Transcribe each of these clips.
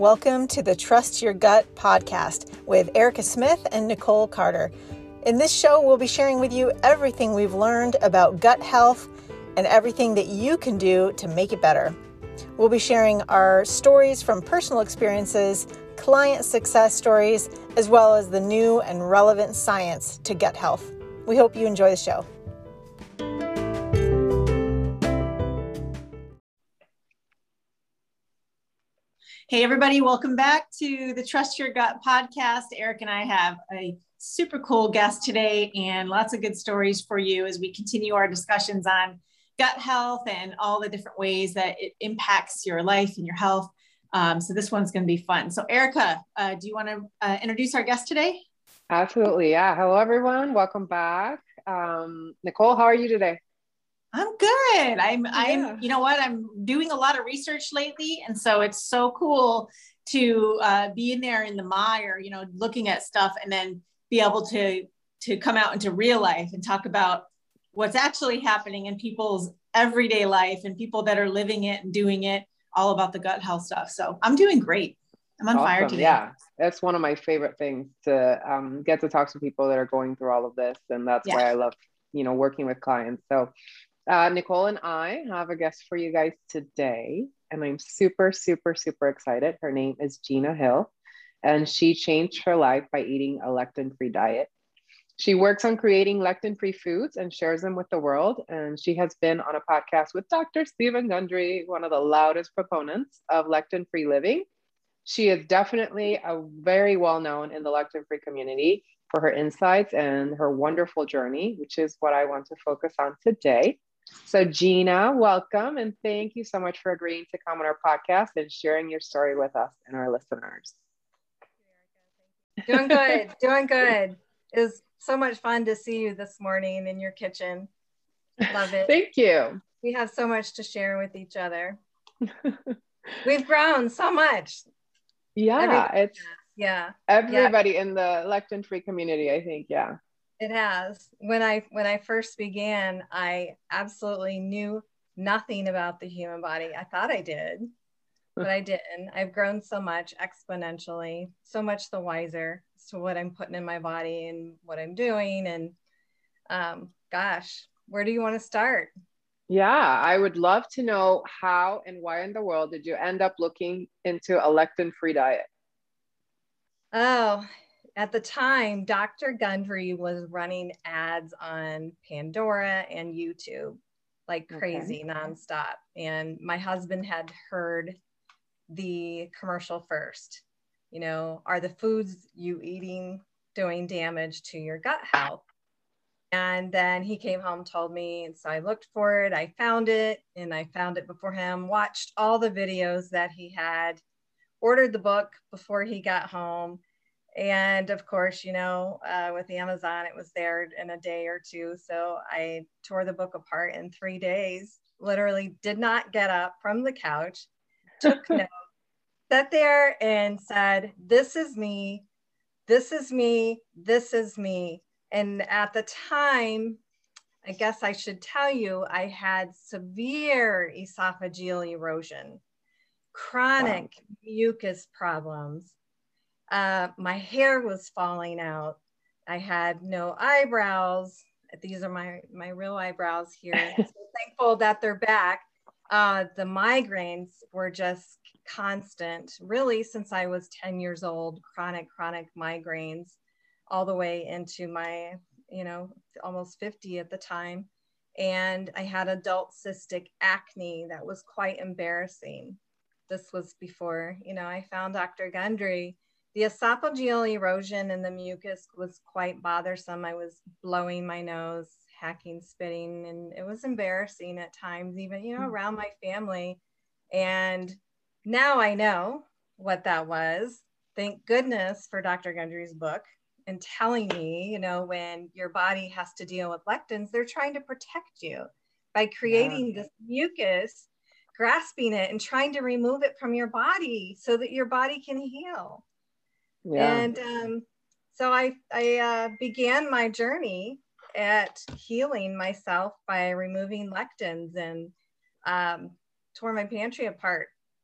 Welcome to the Trust Your Gut podcast with Erica Smith and Nicole Carter. In this show, we'll be sharing with you everything we've learned about gut health and everything that you can do to make it better. We'll be sharing our stories from personal experiences, client success stories, as well as the new and relevant science to gut health. We hope you enjoy the show. Hey, everybody, welcome back to the Trust Your Gut podcast. Eric and I have a super cool guest today and lots of good stories for you as we continue our discussions on gut health and all the different ways that it impacts your life and your health. So this one's going to be fun. So Erica, do you want to introduce our guest today? Absolutely. Yeah. Hello, everyone. Welcome back. Nicole, how are you today? I'm good. I'm, you know what? I'm doing a lot of research lately. And so it's so cool to be in there in the mire, looking at stuff and then be able to come out into real life and talk about what's actually happening in people's everyday life and people that are living it and doing it, all about the gut health stuff. So I'm doing great. I'm on fire today. Yeah. That's one of my favorite things to get to talk to people that are going through all of this. And that's why I love, working with clients. So Nicole and I have a guest for you guys today, and I'm super, super, super excited. Her name is Gina Hill, and she changed her life by eating a lectin-free diet. She works on creating lectin-free foods and shares them with the world. And she has been on a podcast with Dr. Stephen Gundry, one of the loudest proponents of lectin-free living. She is definitely a very well-known in the lectin-free community for her insights and her wonderful journey, which is what I want to focus on today. So Gina, welcome. And thank you so much for agreeing to come on our podcast and sharing your story with us and our listeners. Doing good. Doing good. It was so much fun to see you this morning in your kitchen. Love it. Thank you. We have so much to share with each other. We've grown so much. Yeah. Everybody yeah. in the lectin-free community, I think. Yeah. It has. When I first began, I absolutely knew nothing about the human body. I thought I did, but I didn't. I've grown so much exponentially, so much the wiser as to what I'm putting in my body and what I'm doing. And gosh, where do you want to start? Yeah, I would love to know how and why in the world did you end up looking into a lectin-free diet? Oh, at the time, Dr. Gundry was running ads on Pandora and YouTube like crazy, nonstop. And my husband had heard the commercial first. Are the foods you eating doing damage to your gut health? And then he came home, told me, and so I looked for it. I found it, and I found it before him, watched all the videos that he had, ordered the book before he got home. And of course, with Amazon, it was there in a day or two. So I tore the book apart in 3 days, literally did not get up from the couch, took notes, sat there and said, this is me, this is me, this is me. And at the time, I guess I should tell you, I had severe esophageal erosion, chronic mucus problems. My hair was falling out. I had no eyebrows. These are my real eyebrows here. So thankful that they're back. The migraines were just constant, really, since I was 10 years old, chronic migraines, all the way into my, almost 50 at the time. And I had adult cystic acne that was quite embarrassing. This was before, I found Dr. Gundry. The esophageal erosion and the mucus was quite bothersome. I was blowing my nose, hacking, spitting, and it was embarrassing at times, even, around my family. And now I know what that was. Thank goodness for Dr. Gundry's book and telling me, when your body has to deal with lectins, they're trying to protect you by creating this mucus, grasping it and trying to remove it from your body so that your body can heal. Yeah. And so I began my journey at healing myself by removing lectins and tore my pantry apart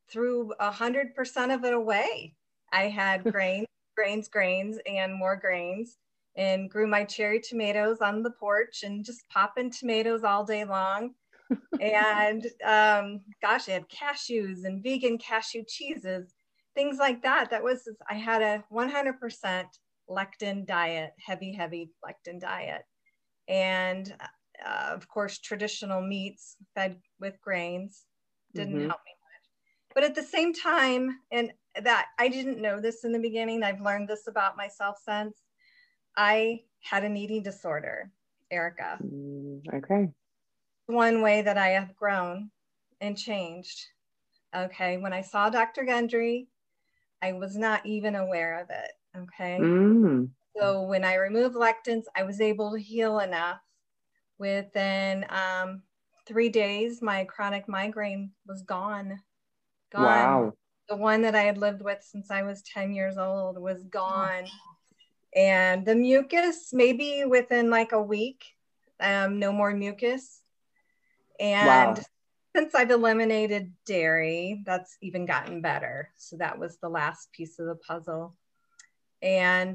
threw 100% of it away. I had grains, and more grains, and grew my cherry tomatoes on the porch and just popping tomatoes all day long. And gosh, I had cashews and vegan cashew cheeses, things like that. I had a 100% lectin diet, heavy lectin diet. And of course, traditional meats fed with grains didn't help me much. But at the same time, and that I didn't know this in the beginning, I've learned this about myself since, I had an eating disorder, Erica. Okay. One way that I have grown and changed. Okay. When I saw Dr. Gundry, I was not even aware of it. Okay. So when I removed lectins, I was able to heal enough. Within 3 days, my chronic migraine was gone. Wow. The one that I had lived with since I was 10 years old was gone. And the mucus, maybe within like a week, no more mucus. And since I've eliminated dairy, that's even gotten better. So that was the last piece of the puzzle. And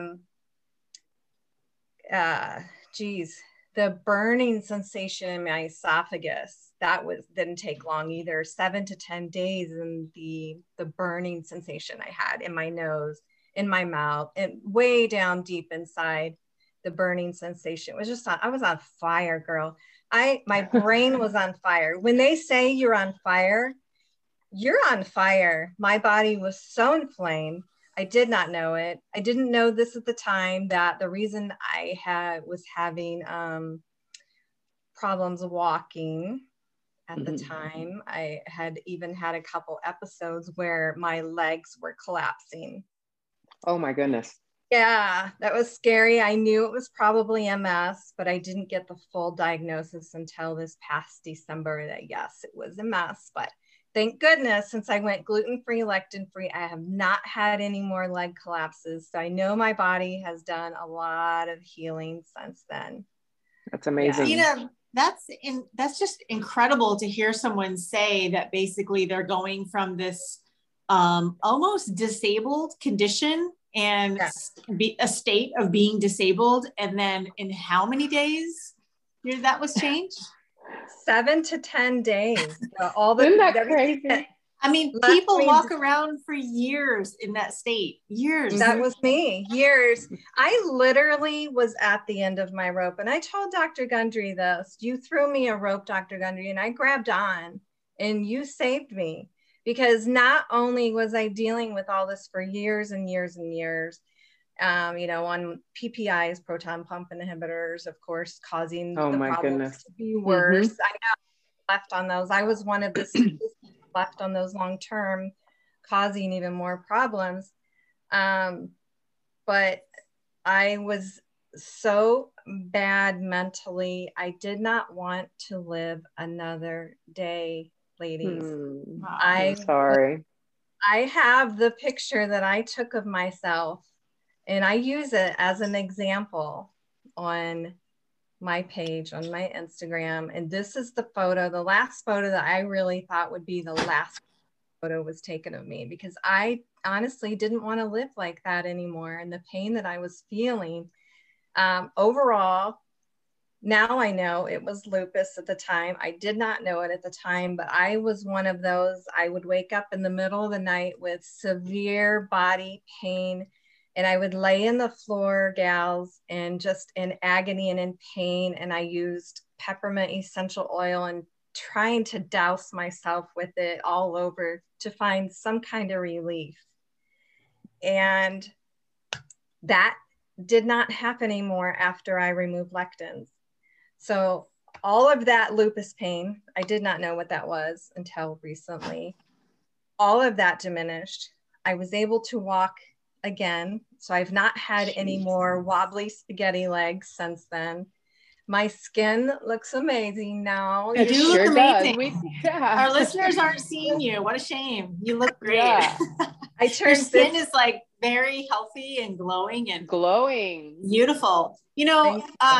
the burning sensation in my esophagus, didn't take long either. 7 to 10 days, and the burning sensation I had in my nose, in my mouth, and way down deep inside, the burning sensation was just I was on fire, girl. My brain was on fire. When they say you're on fire, you're on fire. My body was so inflamed. I did not know it. I didn't know this at the time, that the reason I was having problems walking at the time, I had even had a couple episodes where my legs were collapsing. Oh my goodness. Yeah, that was scary. I knew it was probably MS, but I didn't get the full diagnosis until this past December that yes, it was MS. But thank goodness, since I went gluten-free, lectin-free, I have not had any more leg collapses. So I know my body has done a lot of healing since then. That's amazing. Tina, that's just incredible to hear someone say that basically they're going from this almost disabled condition and be a state of being disabled. And then in how many days that was changed? 7 to 10 days. Isn't that crazy? I mean, people walk around for years in that state. Years. That was me. Years. I literally was at the end of my rope. And I told Dr. Gundry this. You threw me a rope, Dr. Gundry, and I grabbed on, and you saved me. Because not only was I dealing with all this for years and years and years, on PPIs, proton pump inhibitors, of course, causing the problems to be worse. I know left on those. I was one of the left on those long term, causing even more problems. But I was so bad mentally. I did not want to live another day, ladies. I'm sorry. I have the picture that I took of myself, and I use it as an example on my page, on my Instagram. And this is the photo, the last photo that I really thought would be the last photo was taken of me, because I honestly didn't want to live like that anymore. And the pain that I was feeling overall, now I know it was lupus at the time. I did not know it at the time, but I was one of those. I would wake up in the middle of the night with severe body pain, and I would lay in the floor, gals, and just in agony and in pain. And I used peppermint essential oil and trying to douse myself with it all over to find some kind of relief. And that did not happen anymore after I removed lectins. So all of that lupus pain, I did not know what that was until recently. All of that diminished. I was able to walk again. So I've not had any more wobbly spaghetti legs since then. My skin looks amazing now. You do look amazing. Our listeners aren't seeing you. What a shame. You look great. Yeah. Your skin is like very healthy and glowing and beautiful. You know,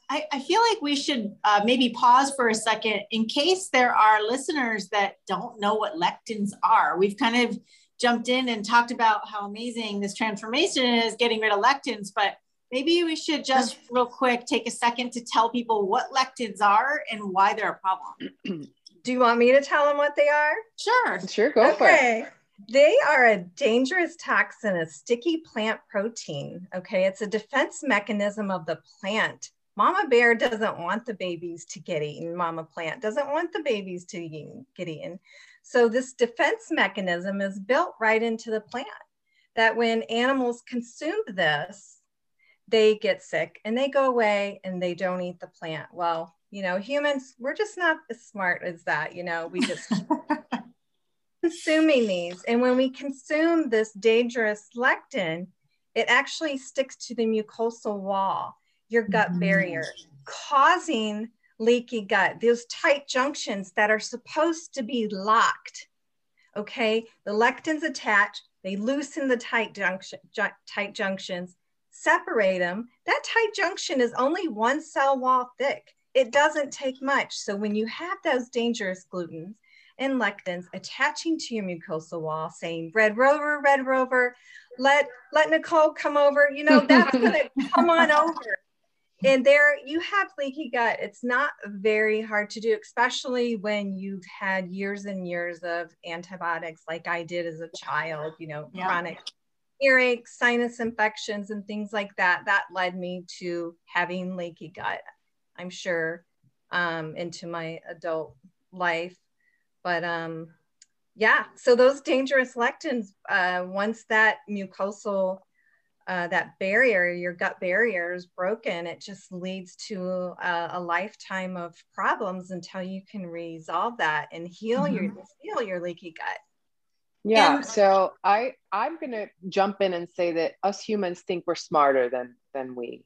I feel like we should maybe pause for a second in case there are listeners that don't know what lectins are. We've kind of jumped in and talked about how amazing this transformation is, getting rid of lectins, but maybe we should just real quick take a second to tell people what lectins are and why they're a problem. Do you want me to tell them what they are? Sure, go for it. They are a dangerous toxin, a sticky plant protein. Okay, it's a defense mechanism of the plant. Mama bear doesn't want the babies to get eaten. Mama plant doesn't want the babies to get eaten. So this defense mechanism is built right into the plant, that when animals consume this, they get sick and they go away and they don't eat the plant. Well, you know, humans, we're just not as smart as that. You know, we just consuming these. And when we consume this dangerous lectin, it actually sticks to the mucosal wall, your gut barrier, causing leaky gut, those tight junctions that are supposed to be locked. Okay, the lectins attach, they loosen the tight junctions, separate them. That tight junction is only one cell wall thick. It doesn't take much. So when you have those dangerous glutens and lectins attaching to your mucosal wall, saying, Red Rover, let Nicole come over, you know, that's gonna come on over. And there you have leaky gut. It's not very hard to do, especially when you've had years and years of antibiotics like I did as a child, you know, chronic earache, sinus infections, and things like that. That led me to having leaky gut, I'm sure, into my adult life. But yeah, so those dangerous lectins, once that mucosal, that barrier, your gut barrier is broken, it just leads to a lifetime of problems until you can resolve that and heal your leaky gut. Yeah, so I'm gonna jump in and say that us humans think we're smarter than we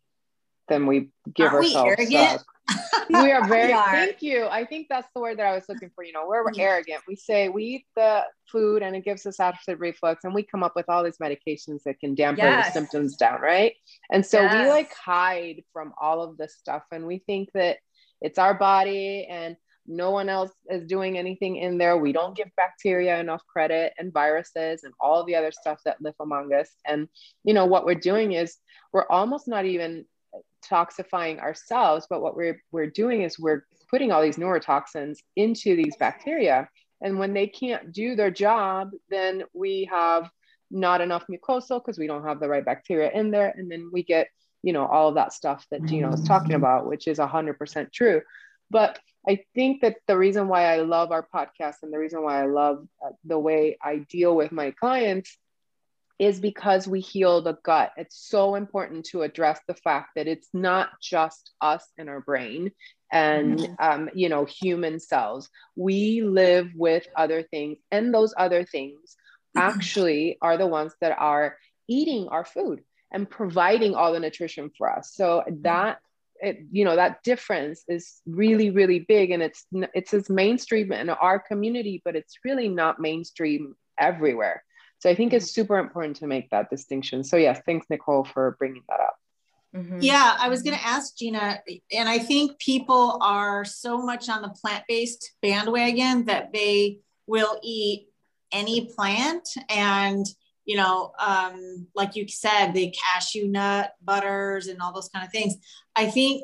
give ourselves. Arrogant? We are very, thank you. I think that's the word that I was looking for. You know, we're arrogant. We say we eat the food and it gives us acid reflux, and we come up with all these medications that can dampen the symptoms down, right? And so we like hide from all of this stuff, and we think that it's our body and no one else is doing anything in there. We don't give bacteria enough credit, and viruses and all the other stuff that live among us. And, you know, what we're doing is we're almost not even toxifying ourselves, but what we're doing is we're putting all these neurotoxins into these bacteria. And when they can't do their job, then we have not enough mucosal because we don't have the right bacteria in there. And then we get, you know, all of that stuff that Gina was talking about, which is 100% true. But I think that the reason why I love our podcast and the reason why I love the way I deal with my clients is because we heal the gut. It's so important to address the fact that it's not just us and our brain and, you know, human cells. We live with other things, and those other things actually are the ones that are eating our food and providing all the nutrition for us. So that, you know, that difference is really, really big. And it's as mainstream in our community, but it's really not mainstream everywhere. So I think it's super important to make that distinction. So yes, thanks, Nicole, for bringing that up. Yeah, I was going to ask Gina, and I think people are so much on the plant-based bandwagon that they will eat any plant. And, you know, like you said, the cashew nut butters and all those kind of things. I think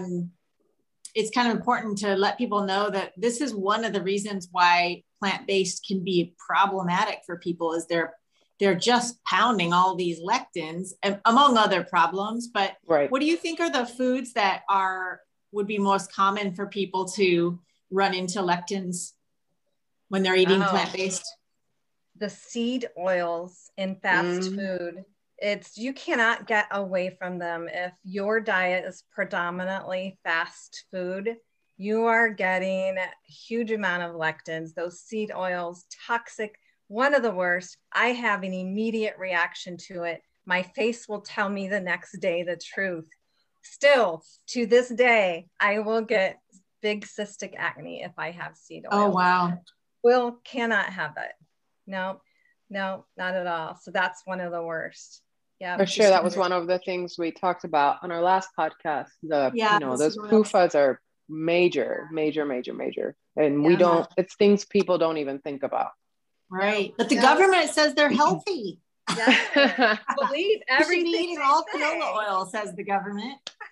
it's kind of important to let people know that this is one of the reasons why plant-based can be problematic for people, is they're just pounding all these lectins, among other problems. But what do you think are the foods that would be most common for people to run into lectins when they're eating plant-based? The seed oils in fast food. You cannot get away from them. If your diet is predominantly fast food, you are getting a huge amount of lectins. Those seed oils, toxic, one of the worst. I have an immediate reaction to it. My face will tell me the next day the truth. Still, to this day, I will get big cystic acne if I have seed oil. Oh, wow. Cannot have it. No, not at all. So that's one of the worst. Yeah. For sure. That was one of the things we talked about on our last podcast. Those PUFAs are major. And we don't, it's things people don't even think about. Right. But the government says they're healthy. Yeah. Believe everything. You should be eating all canola oil, says the government.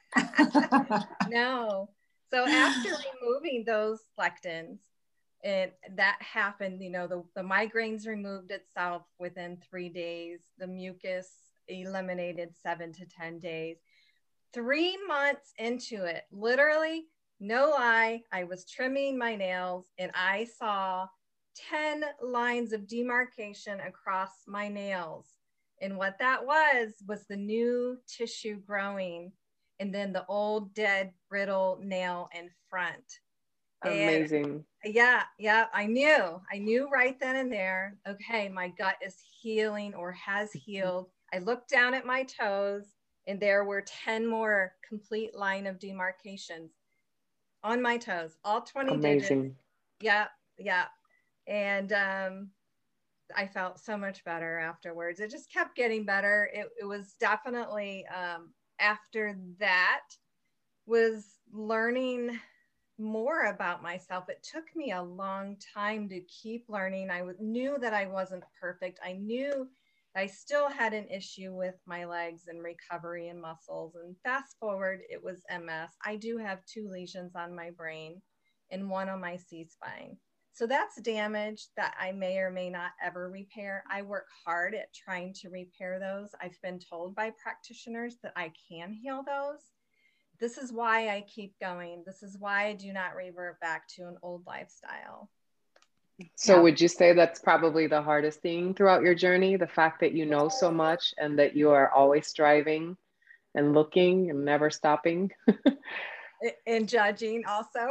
No. So after removing those lectins, that happened, the migraines removed itself within 3 days, the mucus eliminated 7 to 10 days. 3 months into it, literally, no lie, I was trimming my nails and I saw 10 lines of demarcation across my nails. And what that was the new tissue growing, and then the old dead brittle nail in front. Amazing. And yeah, I knew right then and there, okay, my gut is healing or has healed. I looked down at my toes and there were 10 more complete line of demarcations on my toes, all 20 digits. Yeah. And I felt so much better afterwards. It just kept getting better. It was definitely, after that, was learning more about myself. It took me a long time to keep learning. I knew that I wasn't perfect. I knew I still had an issue with my legs and recovery and muscles. And fast forward, it was MS. I do have 2 lesions on my brain and 1 on my C-spine. So that's damage that I may or may not ever repair. I work hard at trying to repair those. I've been told by practitioners that I can heal those. This is why I keep going. This is why I do not revert back to an old lifestyle. So would you say that's probably the hardest thing throughout your journey? The fact that you know so much and that you are always striving and looking and never stopping? And judging also.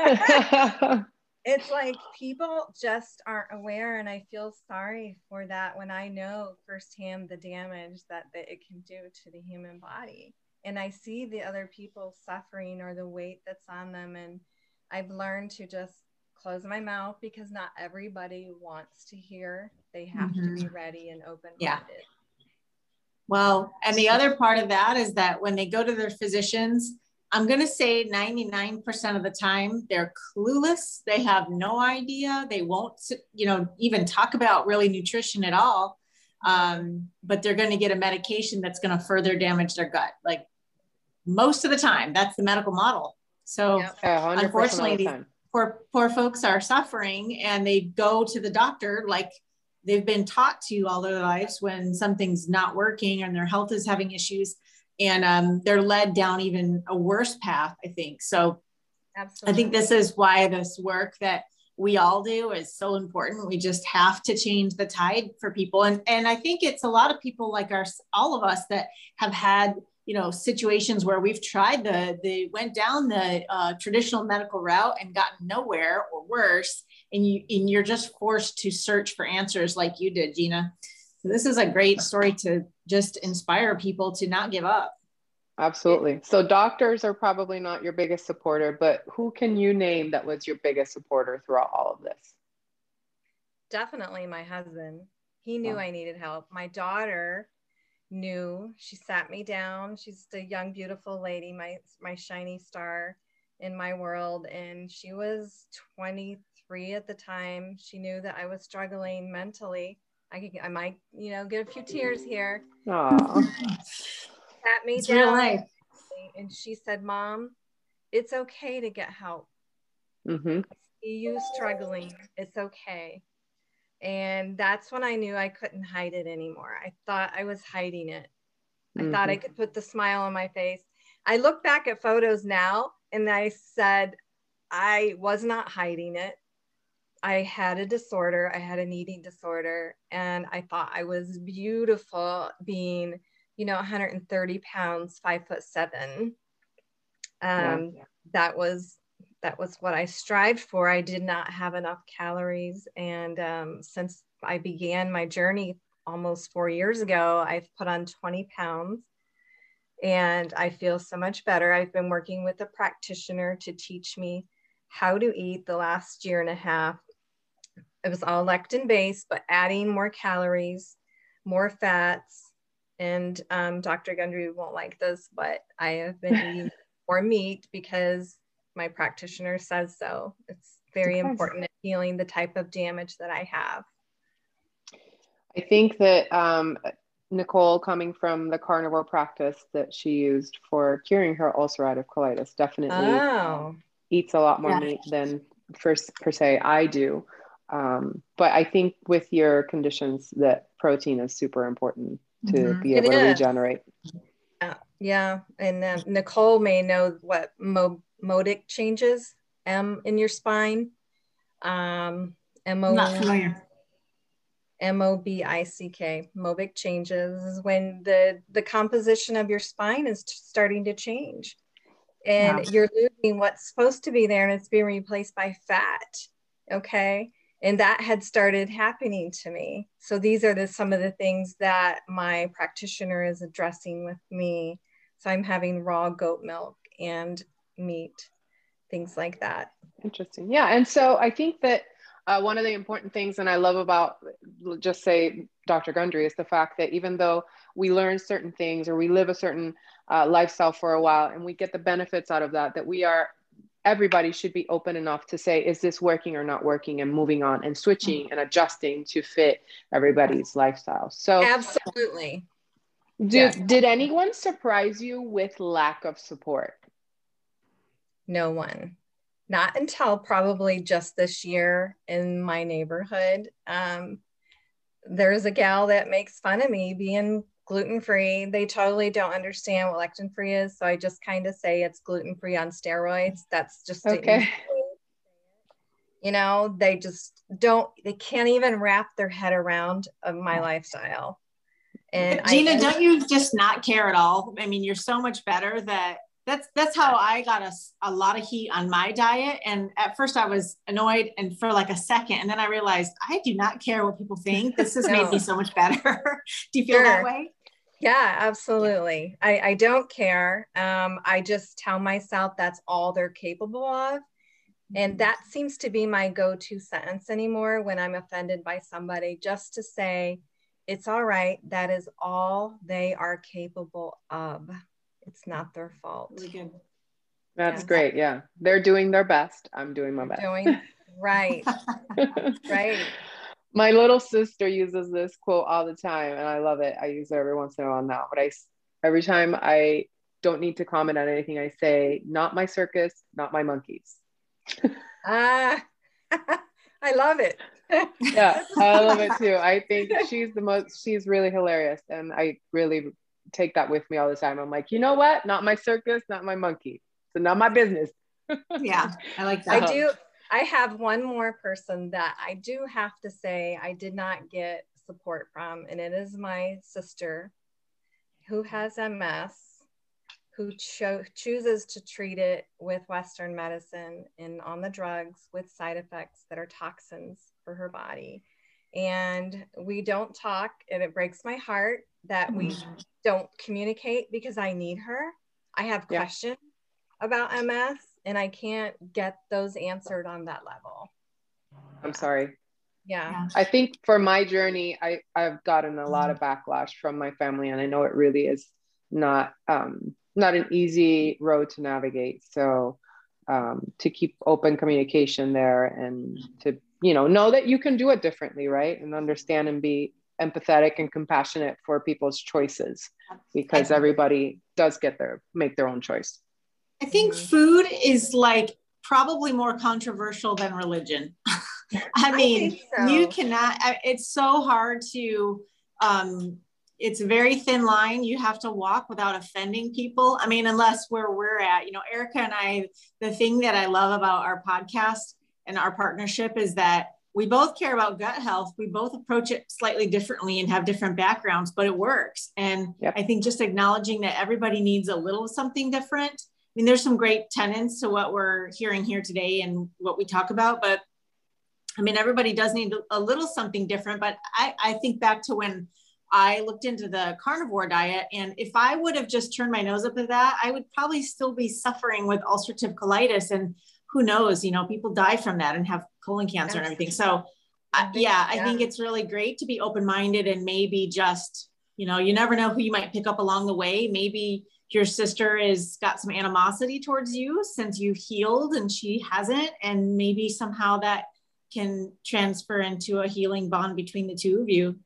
It's like people just aren't aware, and I feel sorry for that when I know firsthand the damage that it can do to the human body. And I see the other people suffering or the weight that's on them. And I've learned to just close my mouth because not everybody wants to hear. They have to be ready and open-minded. Yeah. Well, and the other part of that is that when they go to their physicians, I'm going to say 99% of the time, they're clueless. They have no idea. They won't, even talk about really nutrition at all. But they're going to get a medication that's going to further damage their gut. Like most of the time, that's the medical model. So unfortunately, these poor folks are suffering, and they go to the doctor like they've been taught to all their lives when something's not working and their health is having issues. And they're led down even a worse path, I think. So absolutely. I think this is why this work that we all do is so important. We just have to change the tide for people. And I think it's a lot of people like all of us that have had, situations where we've tried went down the traditional medical route and gotten nowhere or worse. And you're just forced to search for answers like you did, Gina. So this is a great story to just inspire people to not give up. Absolutely. So doctors are probably not your biggest supporter, but who can you name that was your biggest supporter throughout all of this? Definitely my husband. He knew I needed help. My daughter knew. She sat me down. She's a young, beautiful lady, my shiny star in my world. And she was 23 at the time. She knew that I was struggling mentally. I might, get a few tears here. Aww. Sat me down, real life. And she said, "Mom, it's okay to get help. Mm-hmm. I see you struggling. It's okay." And that's when I knew I couldn't hide it anymore. I thought I was hiding it. I thought I could put the smile on my face. I look back at photos now and I said, I was not hiding it. I had a disorder. I had an eating disorder. And I thought I was beautiful being, 130 pounds, 5'7". That was what I strived for. I did not have enough calories. And since I began my journey almost 4 years ago, I've put on 20 pounds and I feel so much better. I've been working with a practitioner to teach me how to eat the last year and a half. It was all lectin based, but adding more calories, more fats, And Dr. Gundry won't like this, but I have been eating more meat because my practitioner says so. It's very important in healing the type of damage that I have. I think that Nicole, coming from the carnivore practice that she used for curing her ulcerative colitis, definitely eats a lot more meat than per se I do. But I think with your conditions that protein is super important to be able to regenerate. Yeah. And Nicole may know what Mobic changes, M in your spine. I'm not familiar. Mobick, Mobic changes is when the composition of your spine is starting to change, and you're losing what's supposed to be there, and it's being replaced by fat. Okay, and that had started happening to me. So these are some of the things that my practitioner is addressing with me. So I'm having raw goat milk and meat, things like that. Interesting. Yeah, and so I think that one of the important things, and I love about, just say, Dr. Gundry, is the fact that even though we learn certain things or we live a certain lifestyle for a while and we get the benefits out of that, everybody should be open enough to say, is this working or not working, and moving on and switching and adjusting to fit everybody's lifestyle. So absolutely. Did anyone surprise you with lack of support? No one. Not until probably just this year in my neighborhood. There's a gal that makes fun of me being gluten-free. They totally don't understand what lectin-free is. So I just kind of say it's gluten-free on steroids. That's just okay. You know, they can't even wrap their head around my lifestyle. And Gina, don't you just not care at all? I mean, you're so much better that's how I got a lot of heat on my diet. And at first I was annoyed, and for like a second, and then I realized I do not care what people think. This has made me so much better. Do you feel that way? Yeah, absolutely. I don't care. I just tell myself that's all they're capable of. And that seems to be my go-to sentence anymore when I'm offended by somebody, just to say, it's all right. That is all they are capable of. It's not their fault. Really good. That's great. Yeah. They're doing their best. I'm doing my best. Right. Right. My little sister uses this quote all the time, and I love it. I use it every once in a while now, but every time I don't need to comment on anything, I say, not my circus, not my monkeys. I love it. Yeah, I love it too. I think she's really hilarious, and I really take that with me all the time. I'm like, you know what? Not my circus, not my monkey. So not my business. Yeah, I like that. I have one more person that I do have to say I did not get support from, and it is my sister who has MS, who chooses to treat it with Western medicine and on the drugs with side effects that are toxins for her body. And we don't talk, and it breaks my heart that we don't communicate, because I need her. I have questions about MS, and I can't get those answered on that level. I'm sorry. Yeah. I think for my journey, I've gotten a lot of backlash from my family, and I know it really is not an easy road to navigate. So to keep open communication there, and to know that you can do it differently, right? And understand and be empathetic and compassionate for people's choices, because everybody does make their own choice. I think food is like probably more controversial than religion. I mean, you cannot, it's so hard to, it's a very thin line you have to walk without offending people. I mean, unless where we're at, Erica and I, the thing that I love about our podcast and our partnership is that we both care about gut health. We both approach it slightly differently and have different backgrounds, but it works. And I think just acknowledging that everybody needs a little something different. I mean, there's some great tenets to what we're hearing here today and what we talk about, but I mean, everybody does need a little something different. But I think back to when I looked into the carnivore diet, and if I would have just turned my nose up at that, I would probably still be suffering with ulcerative colitis, and who knows, people die from that and have colon cancer and everything. So I think it's really great to be open-minded and maybe just You know, you never know who you might pick up along the way. Maybe your sister is got some animosity towards you since you've healed and she hasn't. And maybe somehow that can transfer into a healing bond between the two of you.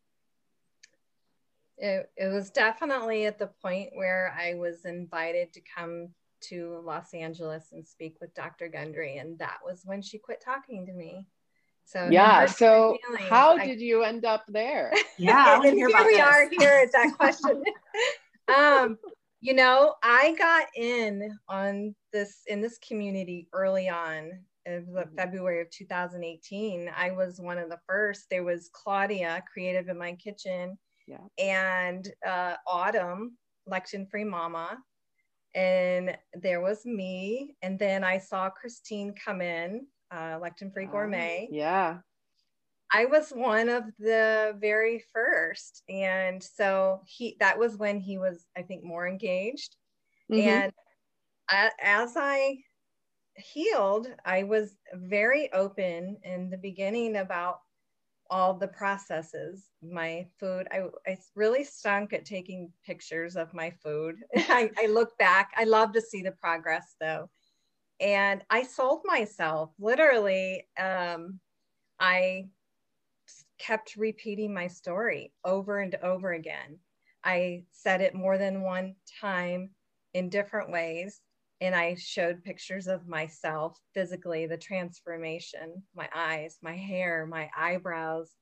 It was definitely at the point where I was invited to come to Los Angeles and speak with Dr. Gundry. And that was when she quit talking to me. So yeah. So how did you end up there? Yeah. And here we are here at that question. You know, I got in this community early on in February of 2018. I was one of the first. There was Claudia, Creative in My Kitchen, and Autumn, Lectin Free Mama, and there was me. And then I saw Christine come in, Lectin Free Gourmet. Yeah. I was one of the very first. And so that was when he was, I think, more engaged. Mm-hmm. And as I healed, I was very open in the beginning about all the processes. My food, I really stunk at taking pictures of my food. I look back, I love to see the progress though. And I sold myself, literally. I kept repeating my story over and over again. I said it more than one time in different ways. And I showed pictures of myself physically, the transformation, my eyes, my hair, my eyebrows,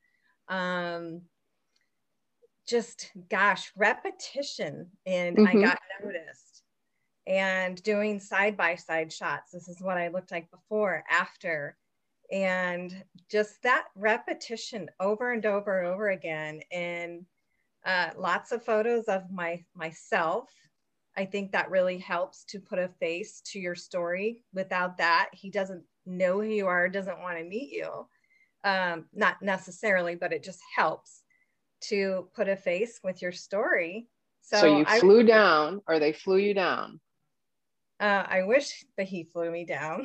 just, gosh, repetition. And I got noticed. And doing side-by-side shots. This is what I looked like before, after. And just that repetition over and over and over again. And lots of photos of myself. I think that really helps to put a face to your story. Without that, he doesn't know who you are, doesn't want to meet you. Not necessarily, but it just helps to put a face with your story. So you flew down, or they flew you down? I wish that he flew me down.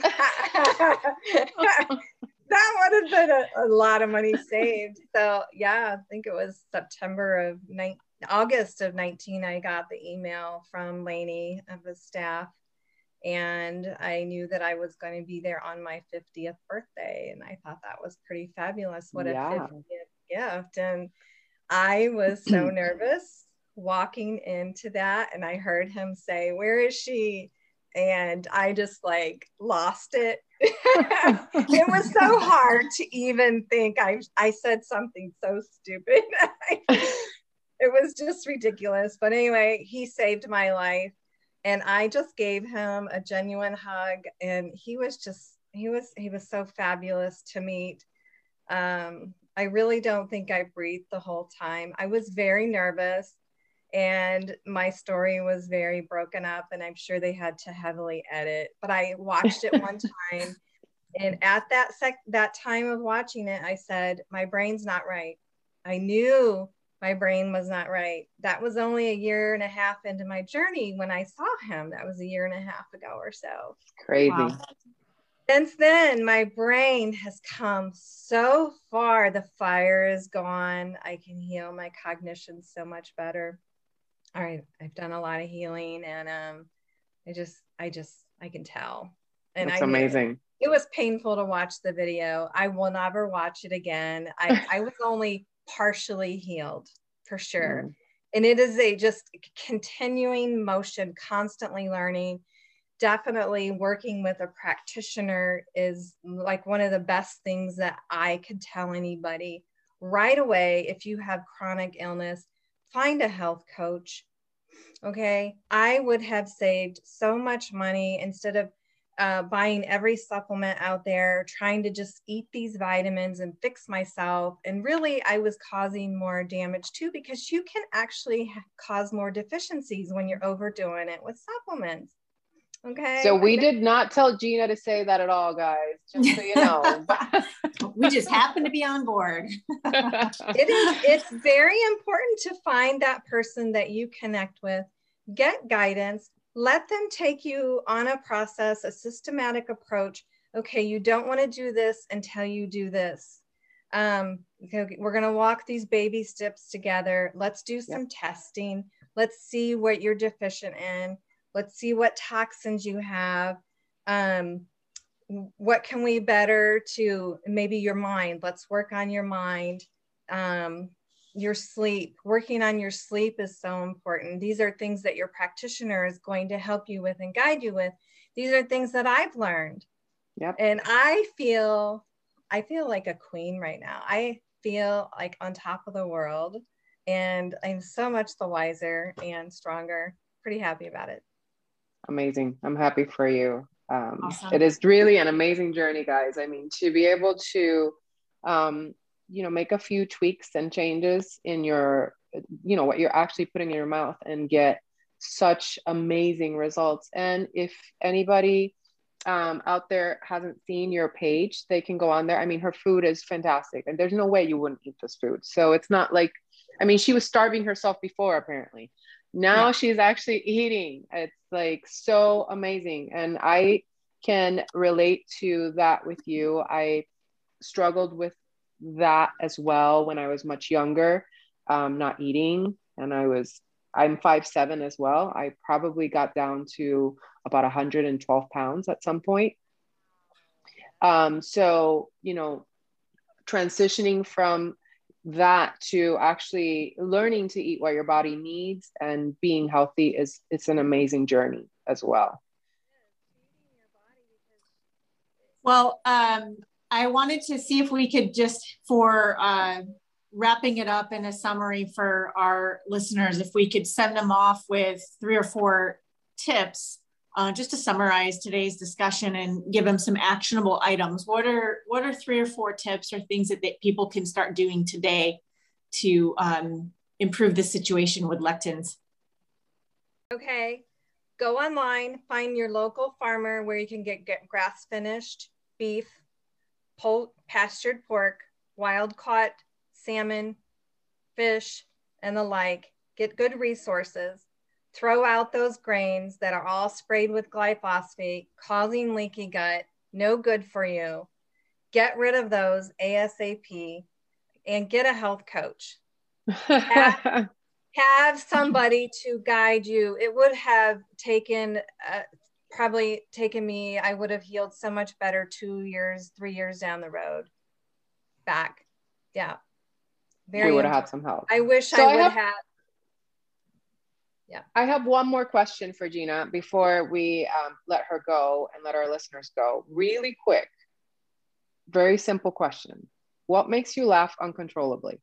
That would have been a lot of money saved. So yeah, I think it was August of 19, I got the email from Lainey of the staff, and I knew that I was going to be there on my 50th birthday. And I thought that was pretty fabulous. What a 50th gift. And I was so nervous walking into that. And I heard him say, "Where is she?" And I just like lost it. It was so hard to even think I said something so stupid. It was just ridiculous. But anyway, he saved my life. And I just gave him a genuine hug. And he was so fabulous to meet. I really don't think I breathed the whole time. I was very nervous. And my story was very broken up, and I'm sure they had to heavily edit, but I watched it one time. And at that time of watching it, I said, my brain's not right. I knew my brain was not right. That was only a year and a half into my journey when I saw him. That was a year and a half ago or so. Crazy. Wow. Since then, my brain has come so far. The fire is gone. I can heal my cognition so much better. All right, I've done a lot of healing, and I can tell. And that's amazing. It was painful to watch the video. I will never watch it again. I was only partially healed, for sure. And it is a just continuing motion, constantly learning. Definitely working with a practitioner is like one of the best things that I could tell anybody right away. If you have chronic illness, find a health coach. Okay. I would have saved so much money instead of buying every supplement out there, trying to just eat these vitamins and fix myself. And really, I was causing more damage too, because you can actually cause more deficiencies when you're overdoing it with supplements. Okay. So we did not tell Gina to say that at all, guys, just so you know. We just happen to be on board. It's very important to find that person that you connect with, get guidance, let them take you on a process, a systematic approach. Okay, you don't want to do this until you do this. Okay, we're going to walk these baby steps together. Let's do some testing. Let's see what you're deficient in. Let's see what toxins you have. What can we better to maybe your mind? Let's work on your mind. Your sleep. Working on your sleep is so important. These are things that your practitioner is going to help you with and guide you with. These are things that I've learned. Yep. And I feel like a queen right now. I feel like on top of the world, and I'm so much the wiser and stronger. Pretty happy about it. Amazing. I'm happy for you. Awesome. It is really an amazing journey, guys. I mean, to be able to, make a few tweaks and changes in your, what you're actually putting in your mouth and get such amazing results. And if anybody out there hasn't seen your page, they can go on there. I mean, her food is fantastic and there's no way you wouldn't eat this food. So it's not like, I mean, she was starving herself before, apparently. Now she's actually eating. It's like so amazing. And I can relate to that with you. I struggled with that as well when I was much younger, not eating. And I'm 5'7" as well. I probably got down to about 112 pounds at some point. So, transitioning from that to actually learning to eat what your body needs and being healthy it's an amazing journey as well. Well, I wanted to see if we could just, for wrapping it up in a summary for our listeners, if we could send them off with 3 or 4 tips just to summarize today's discussion and give them some actionable items. What are 3 or 4 tips or things that people can start doing today to improve the situation with lectins? Okay, go online, find your local farmer where you can get grass finished beef, pastured pork, wild caught salmon, fish, and the like. Get good resources. Throw out those grains that are all sprayed with glyphosate, causing leaky gut, no good for you. Get rid of those ASAP and get a health coach. Have somebody to guide you. It would have probably taken me, I would have healed so much better 2 years, 3 years down the road back. Yeah. We would have had some help. I wish I would have. Yeah. I have one more question for Gina before we let her go and let our listeners go. Really quick, very simple question. What makes you laugh uncontrollably?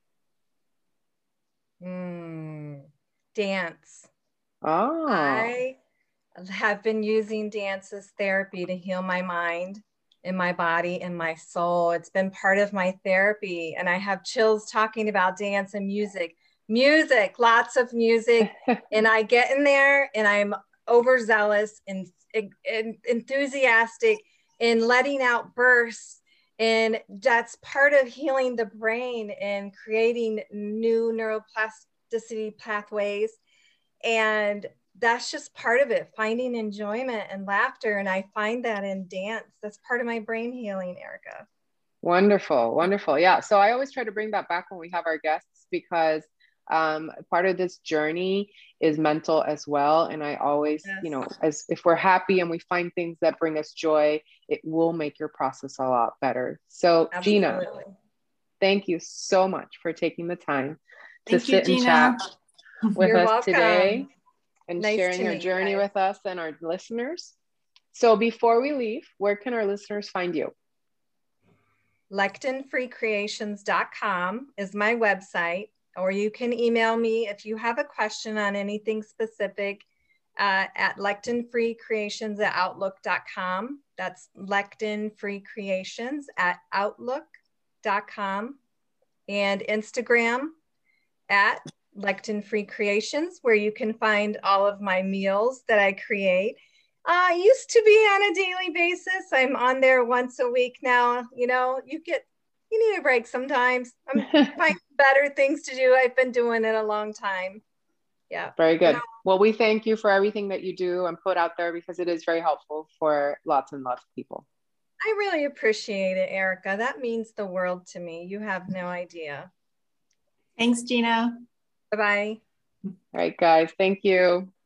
Dance. Oh. I have been using dance as therapy to heal my mind and my body and my soul. It's been part of my therapy, and I have chills talking about dance and music, lots of music. And I get in there and I'm overzealous and enthusiastic and letting out bursts. And that's part of healing the brain and creating new neuroplasticity pathways. And that's just part of it, finding enjoyment and laughter. And I find that in dance. That's part of my brain healing, Erica. Wonderful. Wonderful. Yeah. So I always try to bring that back when we have our guests, because part of this journey is mental as well. And I always, as if we're happy and we find things that bring us joy, it will make your process a lot better. So absolutely. Gina, thank you so much for taking the time to sit and chat with us today and sharing your journey with us and our listeners. So before we leave, where can our listeners find you? LectinFreeCreations.com is my website, or you can email me if you have a question on anything specific at LectinFreeCreations@outlook.com. That's LectinFreeCreations@outlook.com, and Instagram at Lectin Free Creations, where you can find all of my meals that I create. I used to be on a daily basis. I'm on there once a week now. You need a break sometimes. I'm finding better things to do. I've been doing it a long time. Yeah. Very good. Well, we thank you for everything that you do and put out there, because it is very helpful for lots and lots of people. I really appreciate it, Erica. That means the world to me. You have no idea. Thanks, Gina. Bye-bye. All right, guys. Thank you.